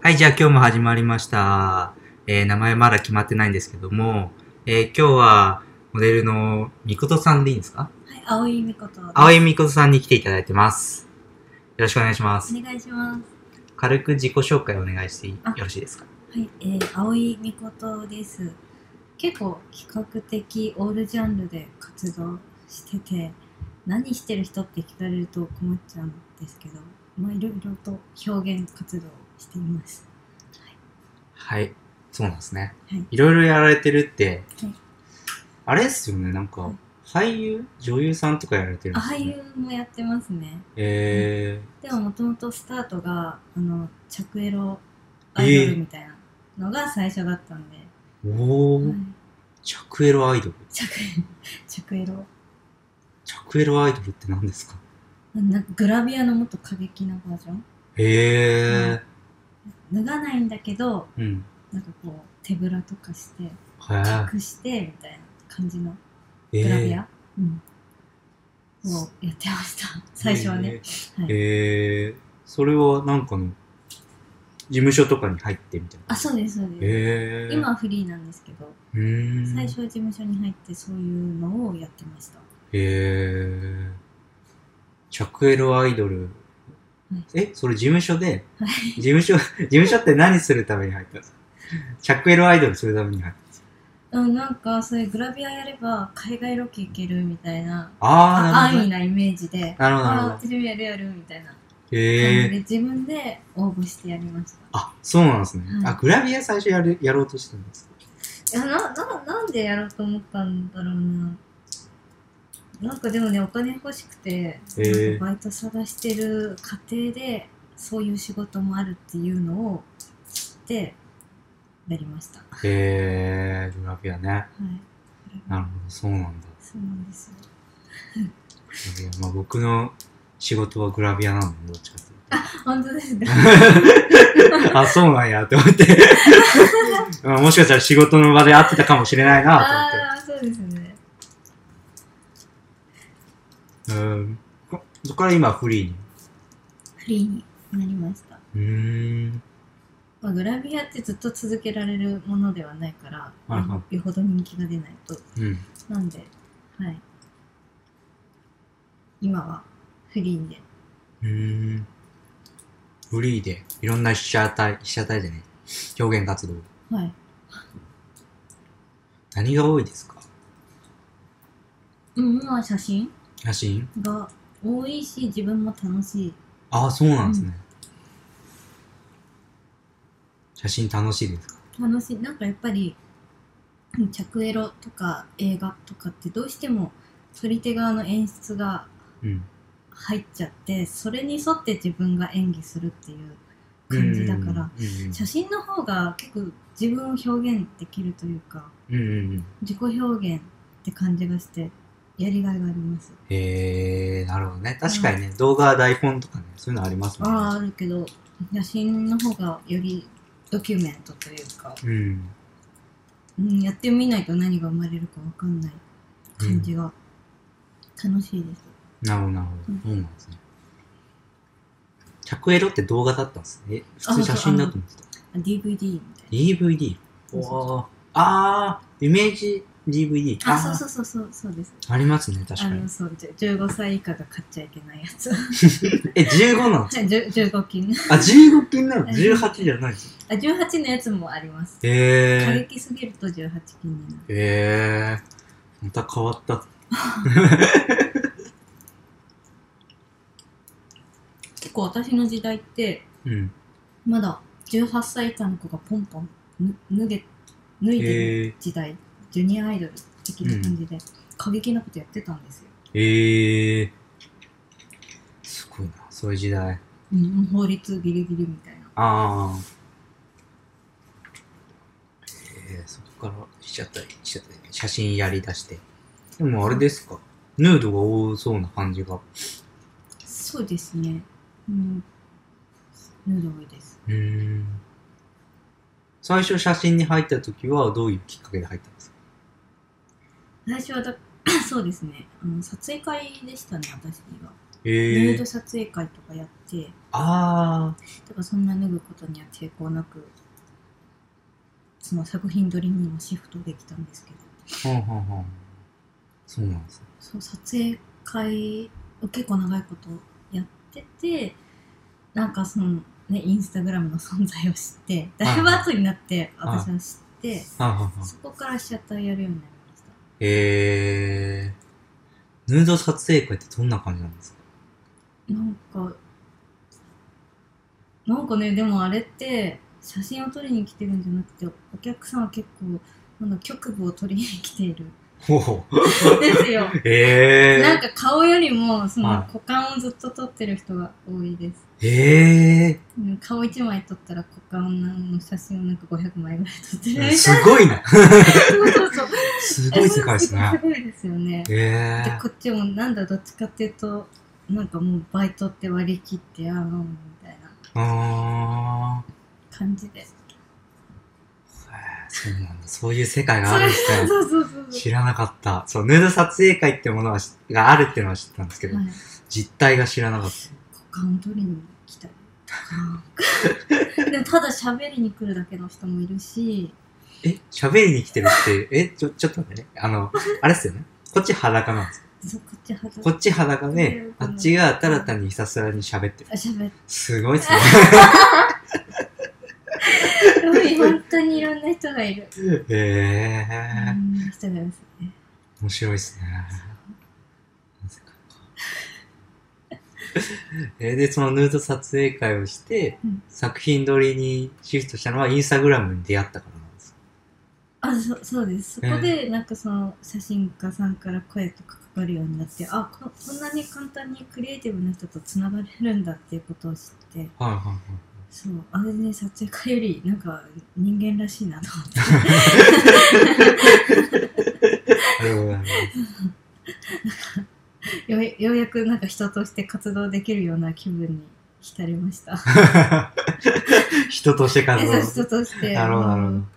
はい、じゃあ今日も始まりました。名前まだ決まってないんですけども、今日はモデルのみことさんでいいんですか？ はい、青井美琴です。 青井みことさんに来ていただいてます。よろしくお願いします。 お願いします。 軽く自己紹介をお願いしてよろしいですか？ はい、青井美琴です。結構比較的オールジャンルで活動してて、何してる人って聞かれると困っちゃうんですけど、まあいろいろと表現活動をしています。 はい、そうなんですね。 はい、 いろいろやられてるって、 はい、 あれですよね、なんか、俳優女優さんとかやられてるんです俳ね。 優もやってますね。 ででももともとスタートが着エロアイドルみたいなのが最初だったんで、 おー、 はい、 着エロアイドル。 着エロ着エロアイドルって何ですか？ なんかグラビアのもっと過激なバージョン。 へー。 脱がないんだけど、 うん。 なんかこう手ぶらとかしては隠してみたいな感じのい。 グラビア、をやってました最初はね。はい、 それはなんかの事務所とかに入ってみたいな。 あ、そうですそうです。今はフリーなんですけど、最初は事務所に入ってそういうのをやってました。 着エロアイドル、 はい、 それ事務所で、 はい、 事務所って何するために入ったんですか？着エロアイドルするために入ったんですか？ なんかそういうグラビアやれば海外ロケ行けるみたいななるほど、 安易なイメージで、 なるほど、なるほど。 私もやるみたいな感じで自分で応募してやりました。 あ、そうなんですね。 はい、 グラビア最初やろうとしたんですか？ いや、なんでやろうと思ったんだろうな。なんかでもね、お金欲しくて、なんかバイト探してる過程で、そういう仕事もあるっていうのを知ってやりました。 グラビアね。 はい。 なるほど、そうなんだ。 そうなんですよ。 グラビア、まあ僕の仕事はグラビアなんで、どっちかというと。 本当ですね。 あ、そうなんやって思ってもしかしたら仕事の場で会ってたかもしれないなと思って。 ああ、そうですね。 そこから今フリーに。 フリーになりました。まあ、グラビアってずっと続けられるものではないから、よほど人気が出ないと。なんで、はい。今はフリーで。 フリーでいろんな被写体でね、表現活動。 はい。 何が多いですか？ まあ写真が多いし、自分も楽しい。 ああ、そうなんですね。写真楽しいですか？ 楽しい。なんかやっぱり着エロとか映画とかってどうしても撮り手側の演出が入っちゃって、それに沿って自分が演技するっていう感じだから、写真の方が結構自分を表現できるというか、自己表現って感じがしてやりがいがあります。 なるほどね。確かにね、動画台本とかね、そういうのありますもんね。 あるけど、写真の方がよりドキュメントというか、やってみないと何が生まれるか分かんない感じが楽しいです。 なるほど、なるほど。そうなんですね。着エロって動画だったんですね。普通写真だと思ってた。 DVD みたいな。 DVD？ イメージ DVD。 そうです。 ありますね、確かに。 そう、15歳以下が買っちゃいけないやつ。 15なんですか ？15金。 15金なの？ 18 じゃないですか。18のやつもあります。過激すぎると18金になる。 また変わった。 結構私の時代って、まだ18歳以下の子がポンポン脱いでる時代、ジュニアアイドル的な感じで、過激なことやってたんですよ。 すごいな、そういう時代。 法律ギリギリみたいな。 そこから写真やりだして。でもあれですか、ヌードが多そうな感じが。 そうですね。ヌード多いです。 最初写真に入った時はどういうきっかけで入ったんですか？ 最初はそうですね。撮影会でしたね、私が。 ヌード撮影会とかやって、だからそんな脱ぐことには抵抗なく、その作品撮りにもシフトできたんですけど。 そうなんですね。 そう、撮影会を結構長いことやってて、なんかそのね、インスタグラムの存在を知って、だいぶ後になって私は知って、そこからシャッターやるようになりました。 ヌード撮影会ってどんな感じなんですか？ なんかね、でもあれって写真を撮りに来てるんじゃなくて、お客さんは結構局部を撮りに来ているですよ。なんか顔よりもその股間をずっと撮ってる人が多いです。顔1枚撮ったら股間の写真をなんか500枚ぐらい撮ってるみたいな。 すごいな。 そうすごい世界ですね。 すごいですよね。でこっちもなんだ、どっちかっていうとなんかもうバイトって割り切ってみたいな感じです。 そうなんだ。そういう世界があるんですね。 そう知らなかった。そう、ヌード撮影会ってものがあるっていうのは知ってたんですけど、実態が知らなかった。 股間取りに来たりとか。でもただ喋りに来るだけの人もいるし。 喋りに来てるって、ちょっと待ってね。あれっすよね。こっち裸なんですか？ そう、 こっち裸で、あっちがただ単にひたすらに喋ってる。すごいっすね。 本当にいろんな人がいる。 人がいますね。面白いっすね。で、そのヌード撮影会をして、作品撮りにシフトしたのはインスタグラムに出会ったからなんですか？ そうです。そこで、なんかその写真家さんから声とかかかるようになって、こんなに簡単にクリエイティブな人と繋がれるんだっていうことを知って、そう、あれね、撮影会よりなんか人間らしいなと思って。ようやくなんか人として活動できるような気分に浸りました。 人として活動。 人として。 なるほど、なるほど。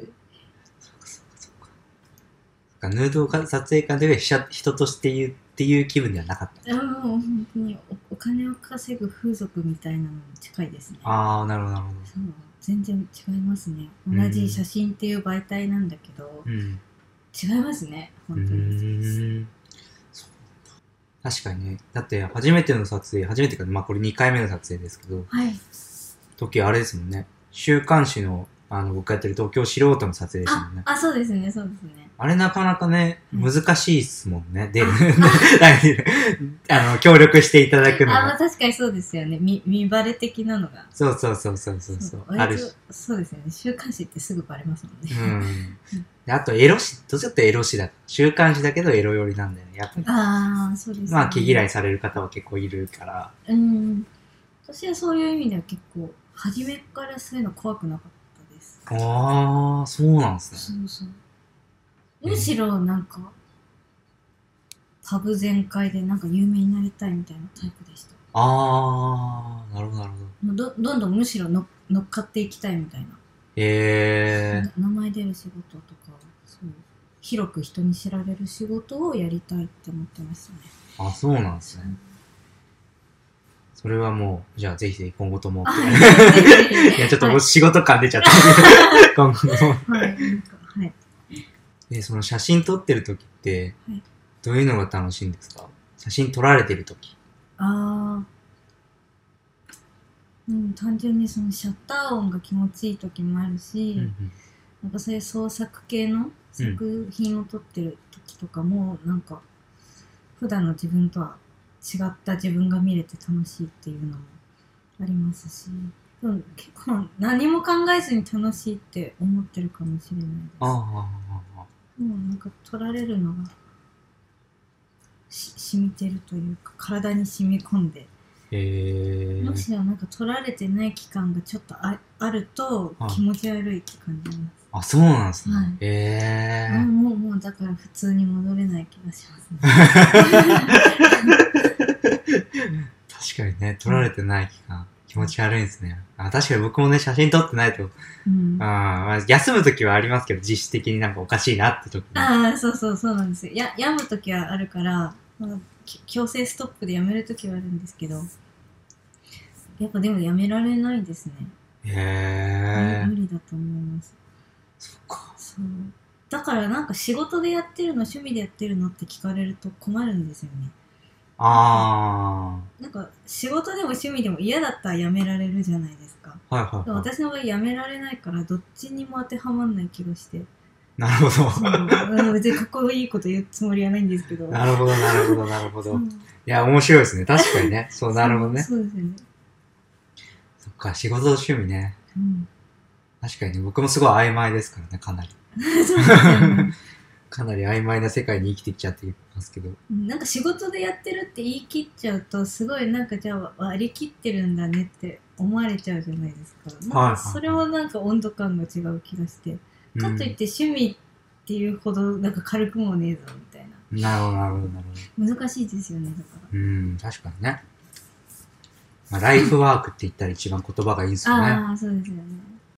ヌード撮影会では人としてっていう気分ではなかった。 もう本当にお金を稼ぐ風俗みたいなのに近いですね。 なるほど、なるほど。 そう、全然違いますね。同じ写真っていう媒体なんだけど、違いますね、本当に。 確かにね。だって初めてか、これ2回目の撮影ですけど、時あれですもんね。週刊誌の僕やってる東京素人の撮影でしたもんね。 そうですね。 あれなかなかね、難しいっすもんね。で、協力していただくのが。 確かにそうですよね。見バレ的なのが。 そう。あるし。そうですよね。週刊誌ってすぐバレますもんね。 であと、ちょっとエロ誌だ。週刊誌だけどエロ寄りなんだよね。やっぱり。 そうですね。 まあ、毛嫌いされる方は結構いるから。 私はそういう意味では結構、初めからそういうの怖くなかったです。 そうなんですね。 そう。むしろなんか、パブ全開でなんか有名になりたいみたいなタイプでした。 なるほど。 どんどんむしろ乗っかっていきたいみたいな。名前出る仕事とか、そう広く人に知られる仕事をやりたいって思ってましたね。 そうなんですね。それはもう、じゃあぜひ今後とも。いや、ちょっともう仕事感出ちゃった。今後とも。その写真撮ってる時って、どういうのが楽しいんですか？写真撮られてる時。 単純にそのシャッター音が気持ちいい時もあるし、なんかそういう創作系の作品を撮ってる時とかも、なんか普段の自分とは違った自分が見れて楽しいっていうのもありますし、でも結構何も考えずに楽しいって思ってるかもしれないです。もうなんか撮られるのが染みてるというか、体に染み込んで、むしろなんか撮られてない期間がちょっとあると気持ち悪いって感じます。 そうなんですね。 もうだから普通に戻れない気がしますね。 確かにね、撮られてない期間、気持ち悪いんですね。確かに僕もね、写真撮ってないと、休むときはありますけど、実質的になんかおかしいなって時に。 そうなんですよ。病むときはあるから、 強制ストップでやめるときはあるんですけど、やっぱでもやめられないですね。 へ無理だと思います。 そっか。 そう。だからなんか仕事でやってるの、趣味でやってるのって聞かれると困るんですよね。なんか仕事でも趣味でも嫌だったらやめられるじゃないですか。 はいはい、はい。 私の場合やめられないからどっちにも当てはまんない気がして。 なるほど。別にかっこいいこと言うつもりはないんですけど。 なるほど、なるほど、なるほど。いや、面白いですね。確かにね。そう、なるほどね。 そうですよね。 そっか、仕事と趣味ね。確かにね、僕もすごい曖昧ですからね、かなり。そうですよね。かなり曖昧な世界に生きてきちゃってますけど。 なんか仕事でやってるって言い切っちゃうと、すごいなんかじゃあ割り切ってるんだねって思われちゃうじゃないですか。なんかそれはなんか温度感が違う気がして。かといって趣味っていうほどなんか軽くもねえぞみたいな。なるほど、なるほど、なるほど。難しいですよね、だから。 確かにね。まあ、ライフワークって言ったら一番言葉がいいですよね。 ああ、そうですよね。